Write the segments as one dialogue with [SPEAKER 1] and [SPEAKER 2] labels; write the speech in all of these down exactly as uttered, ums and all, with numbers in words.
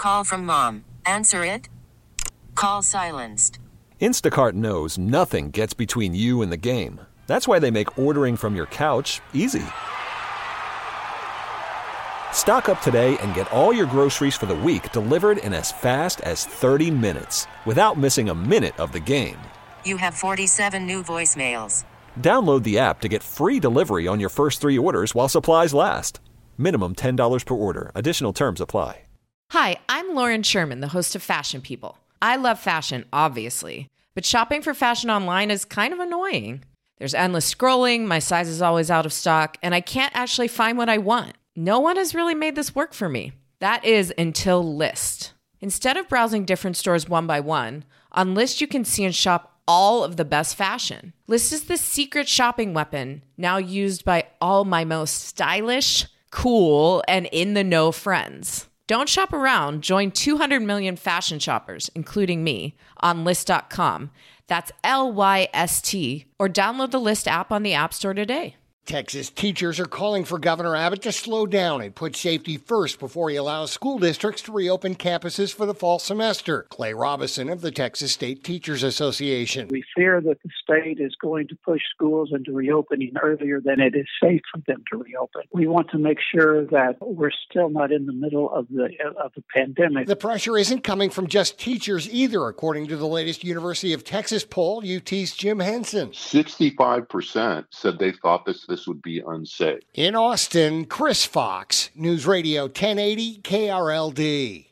[SPEAKER 1] call from mom. Answer it. Call silenced.
[SPEAKER 2] Instacart knows nothing gets between you and the game. That's why they make ordering from your couch easy. Stock up today and get all your groceries for the week delivered in as fast as thirty minutes without missing a minute of the game.
[SPEAKER 1] You have forty-seven new voicemails.
[SPEAKER 2] Download the app to get free delivery on your first three orders while supplies last. Minimum ten dollars per order. Additional terms apply.
[SPEAKER 3] Hi, I'm Lauren Sherman, the host of Fashion People. I love fashion, obviously, but shopping for fashion online is kind of annoying. There's endless scrolling, my size is always out of stock, and I can't actually find what I want. No one has really made this work for me. That is until Lyst. Instead of browsing different stores one by one, on Lyst you can see and shop all of the best fashion. Lyst is the secret shopping weapon now used by all my most stylish, cool, and in-the-know friends. Don't shop around. Join two hundred million fashion shoppers, including me, on Lyst dot com. That's L Y S T, or download the Lyst app on the App Store today.
[SPEAKER 4] Texas teachers are calling for Governor Abbott to slow down and put safety first before he allows school districts to reopen campuses for the fall semester. Clay Robison of the Texas State Teachers Association.
[SPEAKER 5] We fear that the state is going to push schools into reopening earlier than it is safe for them to reopen. We want to make sure that we're still not in the middle of the of the pandemic.
[SPEAKER 4] The pressure isn't coming from just teachers either, according to the latest University of Texas poll, U T's Jim Henson.
[SPEAKER 6] sixty-five percent said they thought this this would be unsafe.
[SPEAKER 4] In Austin, Chris Fox, News Radio ten eighty K R L D.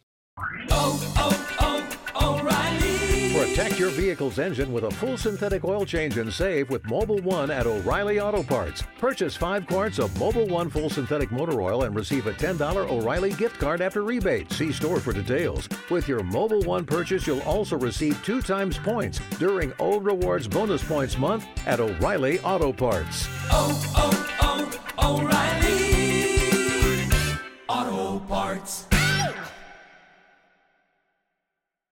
[SPEAKER 7] Oh, oh, oh, O'Reilly.
[SPEAKER 8] Protect your vehicle's engine with a full synthetic oil change and save with Mobil one at O'Reilly Auto Parts. Purchase five quarts of Mobil one full synthetic motor oil and receive a ten dollars O'Reilly gift card after rebate. See store for details. With your Mobil one purchase, you'll also receive two times points during O Rewards Bonus Points Month at O'Reilly Auto Parts.
[SPEAKER 7] Oh, oh, oh, O'Reilly Auto Parts.